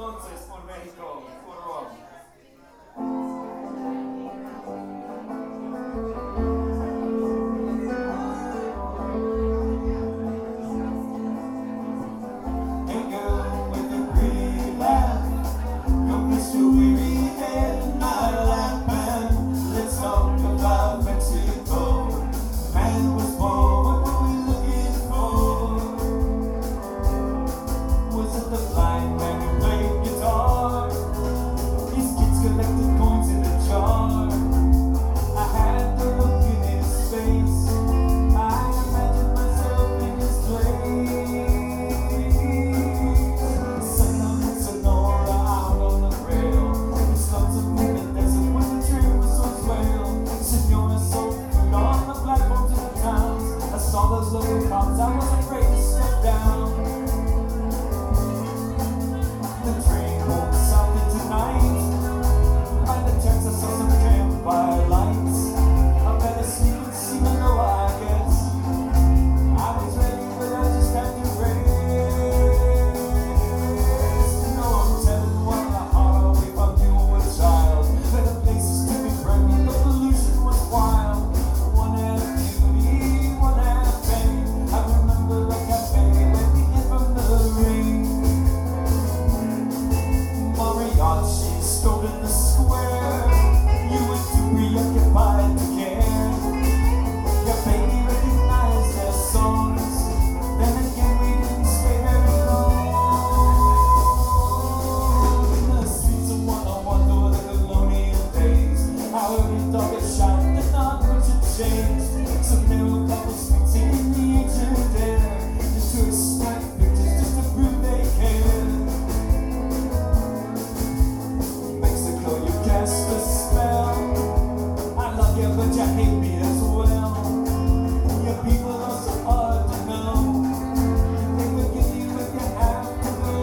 entonces por México, puro. I was afraid to step down. The train won't stop it tonight. By the chance I saw some campfire lights. I better sleep and see the low, I guess. I was ready, but I just had to rest. No, I'm telling what my heart away from you were a child. Better places to be pregnant, the pollution was wild. One had beauty, one had fame. I remember the cafe when we hid from the rain. Mariachi strolled in the square. You were too preoccupied to care. Your baby recognized their songs. Then again we didn't stay very long. In the streets of 101 over the colonial days, how every dog had shot and not much had changed. Some new couples in the ancient air. The tourists snap pictures just to prove they care. Mexico, you cast a spell. I love you, but you hate me as well. Your people are so hard to know. They forgive you if you have to go.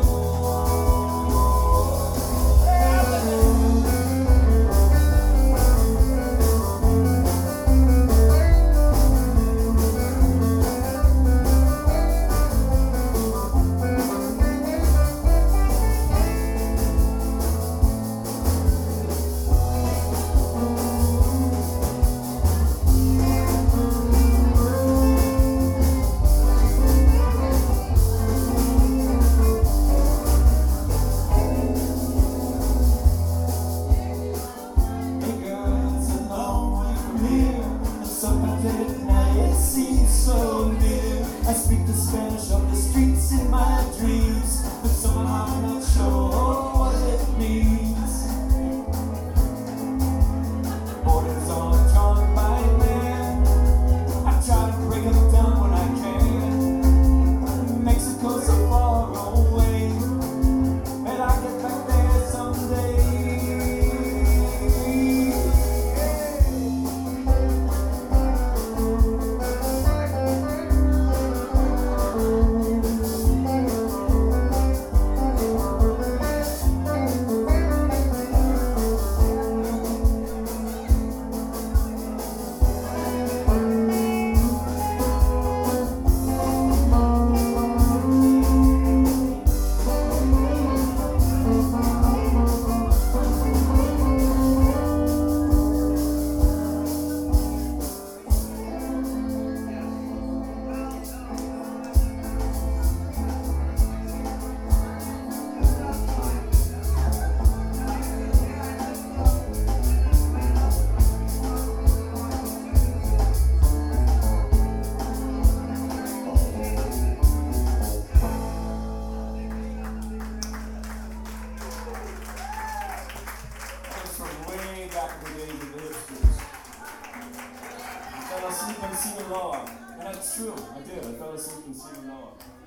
I speak the Spanish of the streets in my dreams, but somehow I'm not sure what it means. Borders are drawn by man. I try to break them down when I can. Mexico's so far away, but I'll get back there someday. Back in the days of the hipsters. I fell asleep in Sinaloa. And that's true, I did. I fell asleep in Sinaloa.